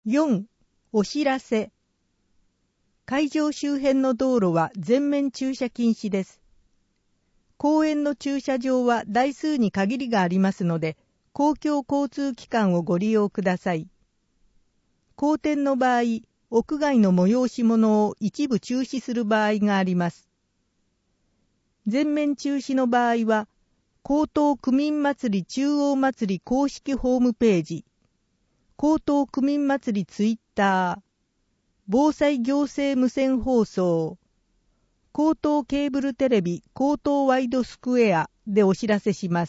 4. お知らせ。会場周辺の道路は全面駐車禁止です。公園の駐車場は台数に限りがありますので、公共交通機関をご利用ください。公店の場合、屋外の催し物を一部中止する場合があります。全面中止の場合は、江東区民祭り中央祭り公式ホームページ、江東区民祭りツイッター、防災行政無線放送、江東ケーブルテレビ江東ワイドスクエアでお知らせします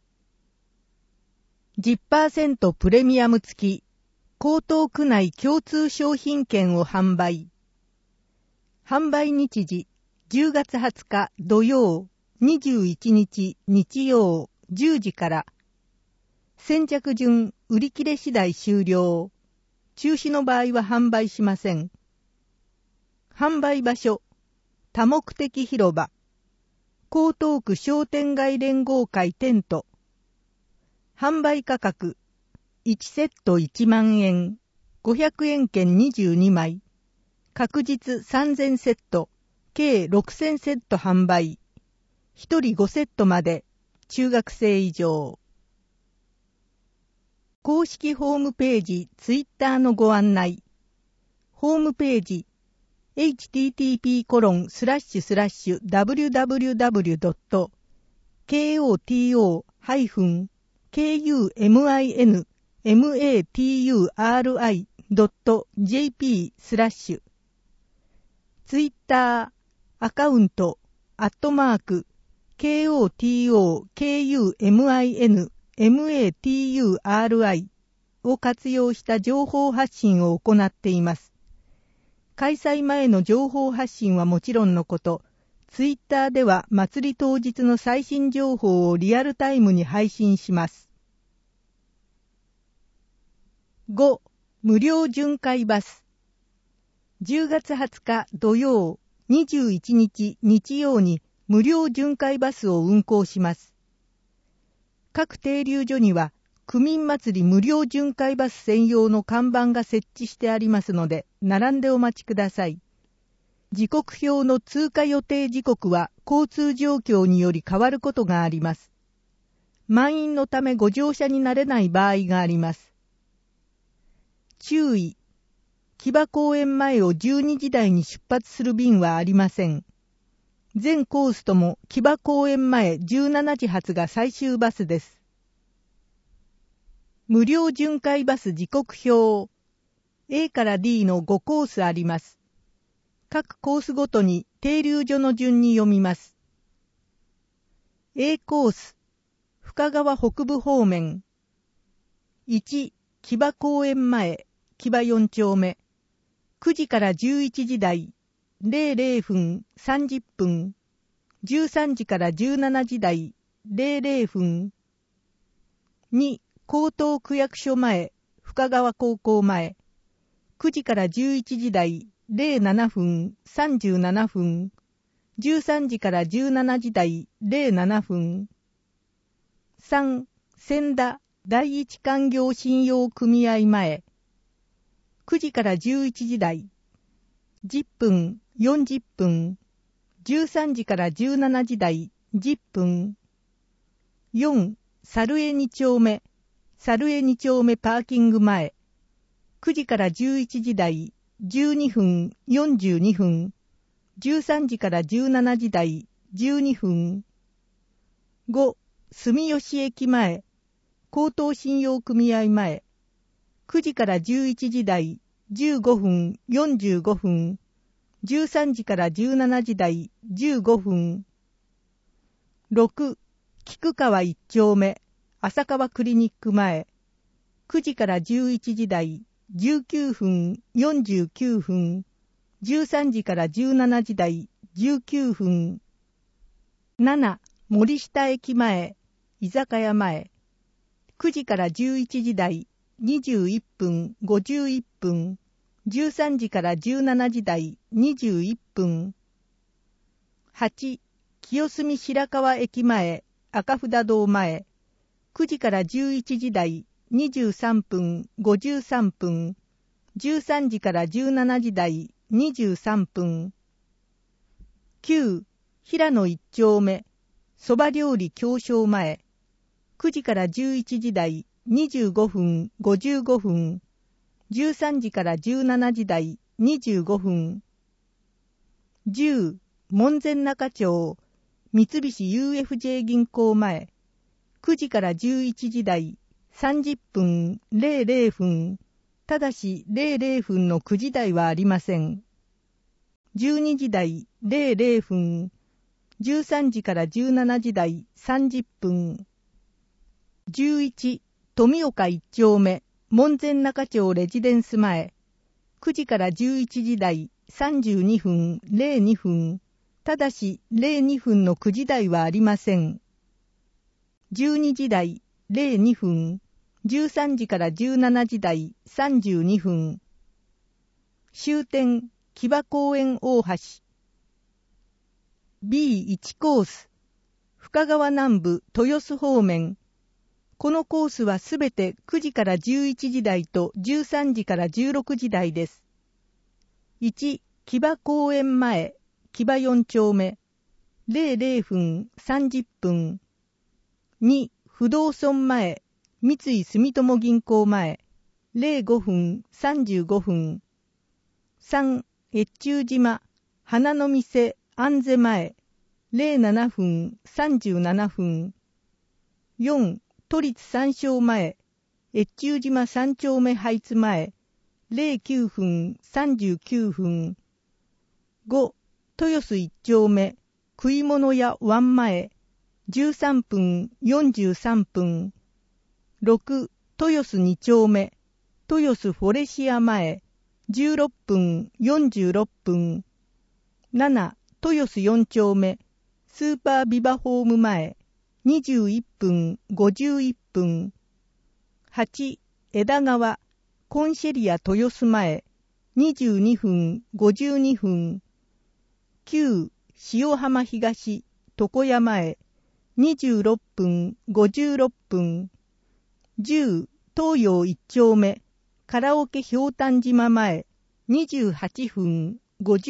。10% プレミアム付き、江東区内共通商品券を販売。販売日時、10月20日土曜、21日日曜10時から。先着順、売り切れ次第終了。中止の場合は販売しません。販売場所、多目的広場、江東区商店街連合会テント。販売価格、1セット1万円、500円券22枚、確実3000セット、計6000セット販売。1人5セットまで、中学生以上。公式ホームページ、ツイッターのご案内。ホームページ、http://www.koto-kuminmaturi.jp/ ツイッターアカウント@KOTOKUMINMATURI を活用した情報発信を行っています。開催前の情報発信はもちろんのこと、ツイッターでは祭り当日の最新情報をリアルタイムに配信します。5. 無料巡回バス。10月20日土曜、21日日曜に無料巡回バスを運行します。各停留所には、区民祭り無料巡回バス専用の看板が設置してありますので、並んでお待ちください。時刻表の通過予定時刻は交通状況により変わることがあります。満員のためご乗車になれない場合があります。注意。木場公園前を12時台に出発する便はありません。全コースとも木場公園前17時発が最終バスです。無料巡回バス時刻表。A から D の5コースあります。各コースごとに停留所の順に読みます。A コース。深川北部方面。1、木場公園前、木場4丁目。9時から11時台、00分30分。13時から17時台、00分。2、江東区役所前、深川高校前。9時から11時台、07分37分。13時から17時台、07分。3、千田第一勧業信用組合前。9時から11時台。10分40分。13時から17時台、10分。4、猿江2丁目。猿江2丁目パーキング前。9時から11時台、12分42分。13時から17時台、12分。5、住吉駅前。江東信用組合前。9時から11時台、15分45分。13時から17時台、15分。6、菊川1丁目。浅川クリニック前。9時から11時台、19分49分。13時から17時台、19分。7、森下駅前、居酒屋前。9時から11時台、21分51分。13時から17時台、21分。8、清澄白河駅前、赤札堂前。9時から11時台、23分53分。 13時から17時台23分。9、平野一丁目、そば料理協商前、9時から11時台25分55分。13時から17時台25分。10、門前仲町、三菱 UFJ 銀行前、9時から11時台30分00分。ただし00分の9時台はありません。12時台00分。13時から17時台30分。11、富岡一丁目、門前仲町レジデンス前、9時から11時台32分02分。ただし02分の9時台はありません。12時台02分。13時から17時台32分。終点、木場公園大橋。B1 コース。深川南部豊洲方面。このコースはすべて9時から11時台と13時から16時台です。1、木場公園前、木場4丁目。00分30分。2、不動村前、三井住友銀行前、05分35分。3、越中島、花の店、安瀬前、07分37分。4、都立三昌前、越中島三丁目ハイツ前、09分39分。5、豊洲一丁目、食い物屋湾前、13分43分。6、豊洲2丁目、豊洲フォレシア前、16分46分。7、豊洲4丁目、スーパービバホーム前、21分51分。8、枝川、コンシェリア豊洲前、22分52分。9、塩浜東、床屋前、26分56分。10、東洋一丁目、カラオケひょうたん島前、28分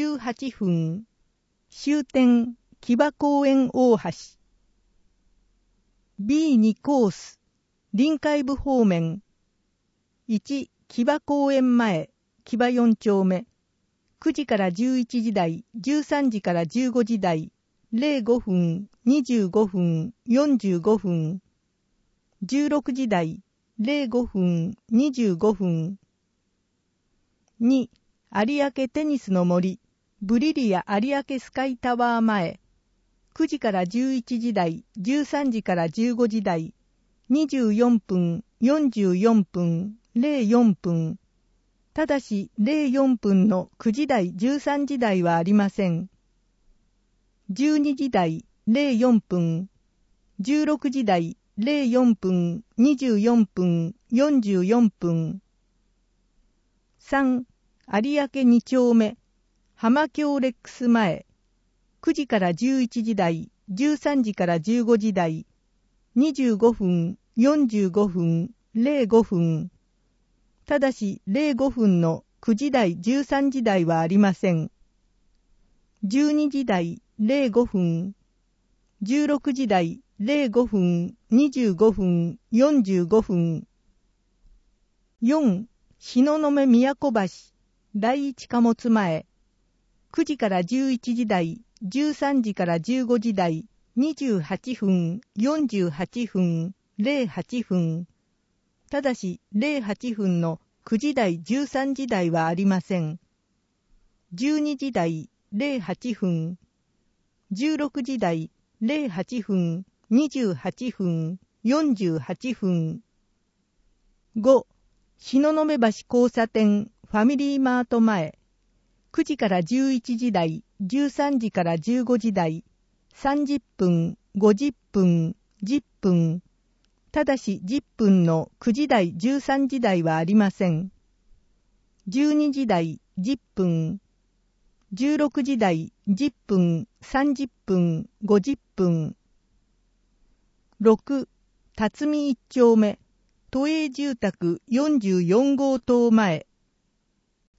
58分。終点、木場公園大橋。B2 コース、臨海部方面。1、木場公園前、木場4丁目。9時から11時台、13時から15時台、05分、25分、45分。16時台、05分、25分。2、有明テニスの森、ブリリア有明スカイタワー前、9時から11時台、13時から15時台、24分、44分、04分。ただし04分の9時台、13時台はありません。12時台、04分。16時台、04分、24分、44分。3、有明2丁目、浜京レックス前、9時から11時台、13時から15時台、25分、45分、05分。ただし05分の9時台、13時台はありません。12時台、05分。16時台、05分、25分、45分。4、東雲宮古橋、第一貨物前、9時から11時台、13時から15時台、28分、48分、08分。ただし08分の9時台、13時台はありません。12時台、08分。16時台、08分、28分、48分。5、東雲橋交差点ファミリーマート前、9時から11時台、13時から15時台、30分、50分、10分。ただし10分の9時台、13時台はありません。12時台、10分。16時台、10分、30分、50分。6、辰巳一丁目、都営住宅44号棟前、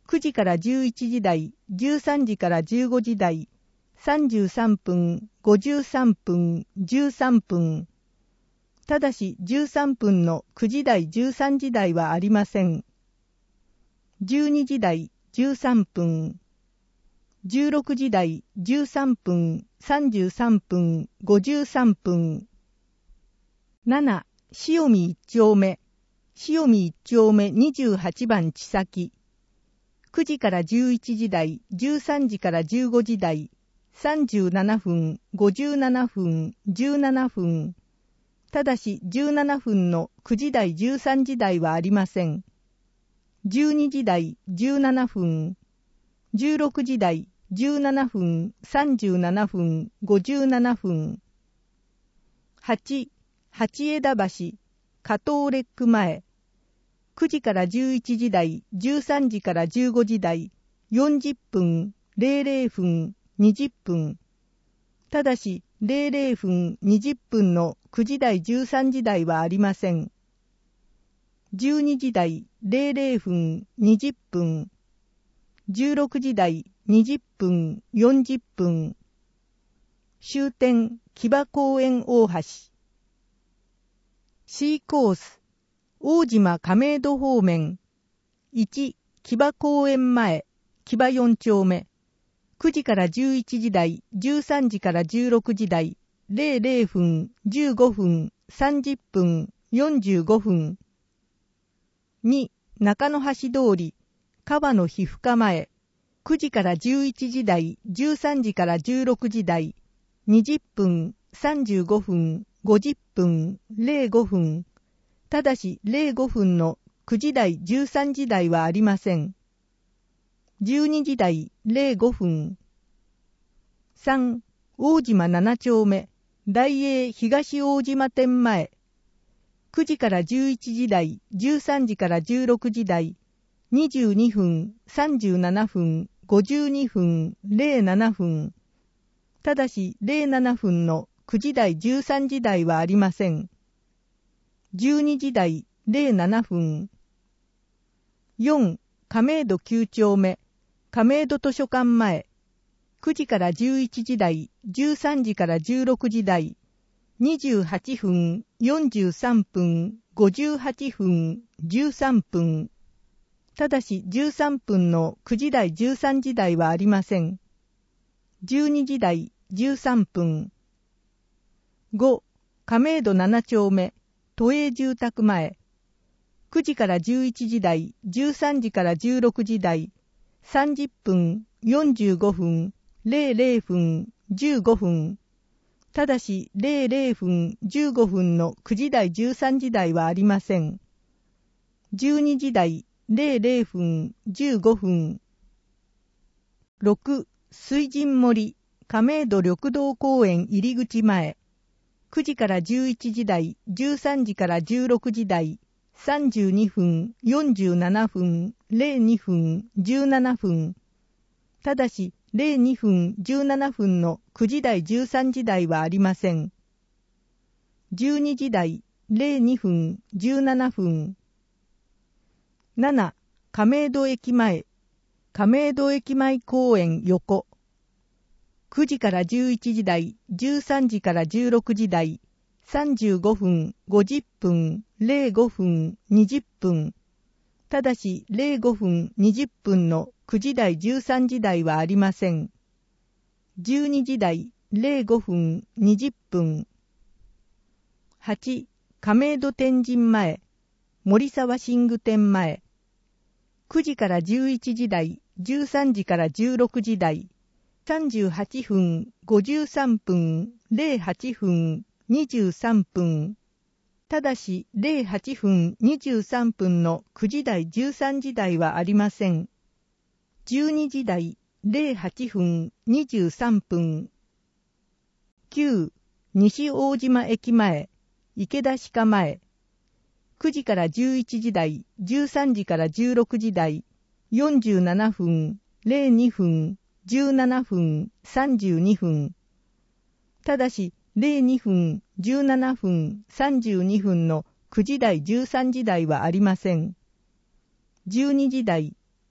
9時から11時台、13時から15時台、33分、53分、13分。ただし13分の9時台、13時台はありません。12時台、13分。16時台、13分、33分、53分。7、塩見1丁目。塩見1丁目28番地先。9時から11時台、13時から15時台、37分、57分、17分。ただし17分の9時台、13時台はありません。12時台、17分。16時台、17分、37分、57分。8、八枝橋、加藤レック前。9時から11時台、13時から15時台、40分、00分、20分。ただし、00分、20分の9時台、13時台はありません。12時台、00分、20分。16時台、20分、40分。終点、木場公園大橋。C コース、大島亀戸方面。1、木場公園前、木場4丁目。9時から11時台、13時から16時台、00分、15分、30分、45分。2、中野橋通り、川野皮膚科前。9時から11時台、13時から16時台、20分、35分、50分、05分。ただし05分の9時台、13時台はありません。12時台、05分。3、大島7丁目、大栄東大島店前。9時から11時台、13時から16時台、22分、37分、52分、07分。ただし07分の9時台、13時台はありません。12時台、07分。4、亀戸9丁目、亀戸図書館前。9時から11時台、13時から16時台、28分、43分、58分、13分。ただし13分の9時台、13時台はありません。12時台、13分。5、亀戸7丁目、都営住宅前。9時から11時台、13時から16時台、30分、45分、00分、15分。ただし00分、15分の9時台、13時台はありません。12時台、00分、15分。6、水神森、亀戸緑道公園入り口前。9時から11時台、13時から16時台、32分、47分、02分、17分。ただし02分、17分の9時台、13時台はありません。12時台、02分、17分。7、亀戸駅前、亀戸駅前公園横。9時から11時台、13時から16時台、35分、50分、05分、20分。ただし05分、20分の9時台、13時台はありません。12時台、05分、20分。8、亀戸天神前、森沢寝具店前。9時から11時台、13時から16時台、38分、53分、08分、23分。ただし08分、23分の9時台、13時台はありません。12時台、08分、23分。9、西大島駅前、池田歯科前。9時から11時台、13時から16時台、47分、02分、17分、32分。ただし02分、17分、32分の9時台、13時台はありません。12時台、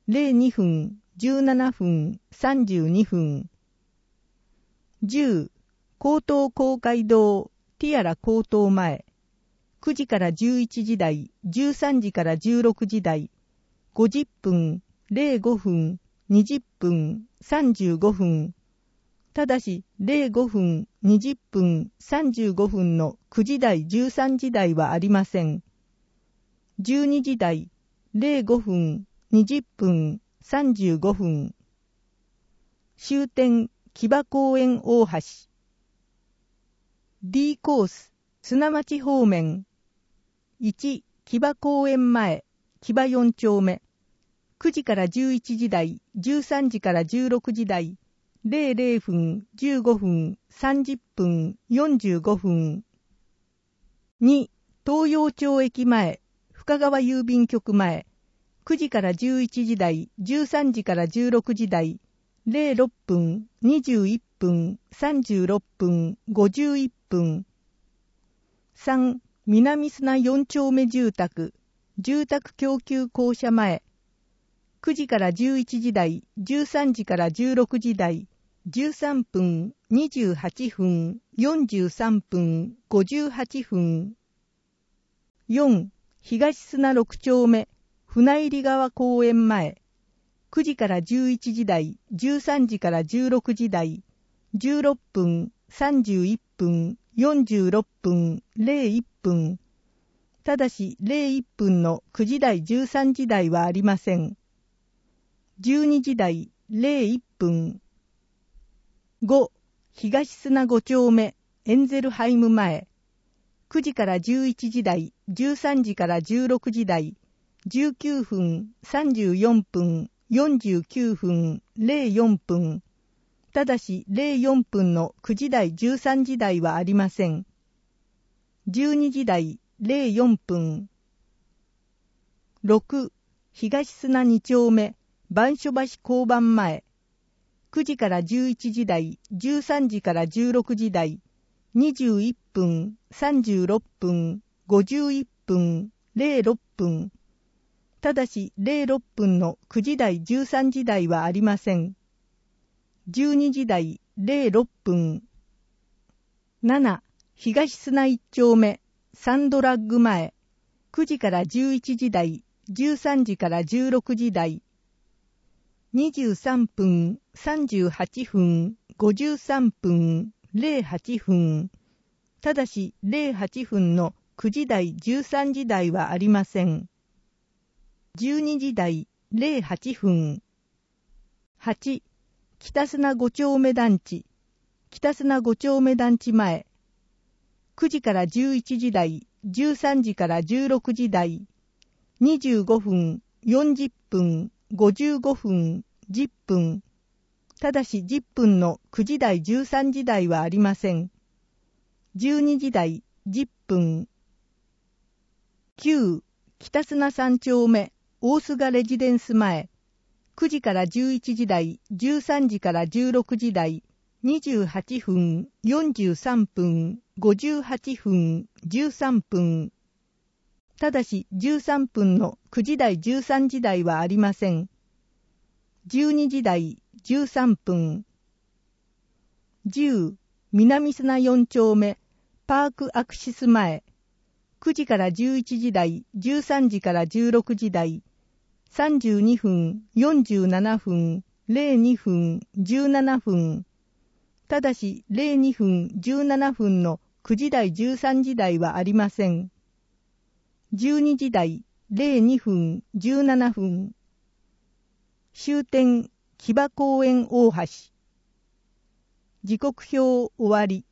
02分、17分、32分。10、江東公会堂、ティアラ高等前。9時から11時台、13時から16時台。50分、05分、20分、35分。ただし、05分、20分、35分の9時台、13時台はありません。12時台、05分、20分、35分。終点、木場公園大橋。D コース、砂町方面。1、木場公園前、木場4丁目。9時から11時台、13時から16時台。00分、15分、30分、45分。2、東洋町駅前、深川郵便局前。9時から11時台、13時から16時台。06分、21分、36分、51分。3、南砂4丁目住宅、住宅供給公社前。9時から11時台、13時から16時台。13分、28分、43分、58分。4、東砂6丁目、船入川公園前。9時から11時台、13時から16時台。16分、31分、46分、01分。ただし、01分の9時台、13時台はありません。12時台、01分。5、東砂5丁目、エンゼルハイム前。9時から11時台、13時から16時台。19分、34分、49分、04分。ただし、04分の9時台、13時台はありません。12時台、04分。6、東砂2丁目、番所橋交番前。9時から11時台、13時から16時台。21分、36分、51分、06分。ただし、06分の9時台、13時台はありません。12時台、06分。7、東砂1丁目、サンドラッグ前。9時から11時台、13時から16時台。23分、38分、53分、08分。ただし、08分の9時台、13時台はありません。12時台、08分。8、北砂5丁目団地。北砂5丁目団地前。9時から11時台、13時から16時台。25分、40分、55分、10分。ただし10分の9時台、13時台はありません。12時台、10分。9、北砂3丁目、大菅レジデンス前。9時から11時台、13時から16時台。28分、43分、58分、13分。ただし13分の9時台、13時台はありません。12時台、13分。10、南砂4丁目、パークアクシス前。9時から11時台、13時から16時台。32分、47分、02分、17分。ただし、02分、17分の9時台、13時台はありません。12時台、02分、17分。終点、木場公園大橋。時刻表終わり。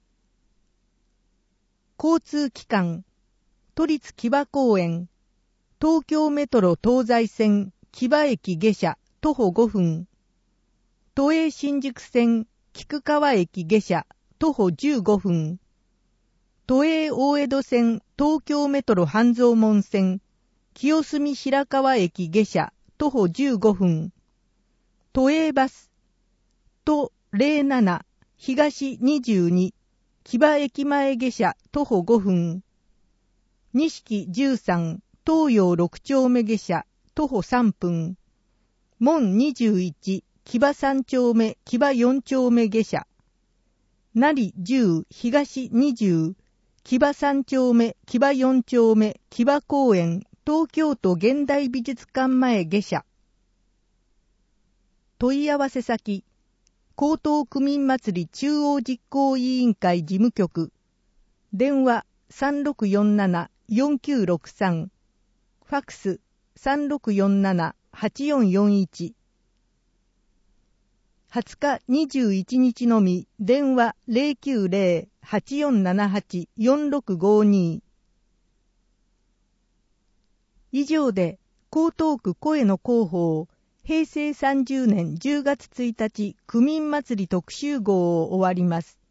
交通機関、都立木場公園、東京メトロ東西線木場駅下車徒歩5分。都営新宿線菊川駅下車徒歩15分。都営大江戸線東京メトロ半蔵門線清澄白河駅下車徒歩15分。都営バス都07東22木場駅前下車徒歩5分。錦13東洋6丁目下車徒歩3分。 門21、木場3丁目、木場4丁目下車。成10、東20、木場3丁目、木場4丁目、木場公園、東京都現代美術館前下車。問い合わせ先、江東区民祭り中央実行委員会事務局。電話3647-4963。ファクス3647-8441。20日21日のみ、電話090-8478-4652。以上で、江東区声の広報、平成30年10月1日区民祭り特集号を終わります。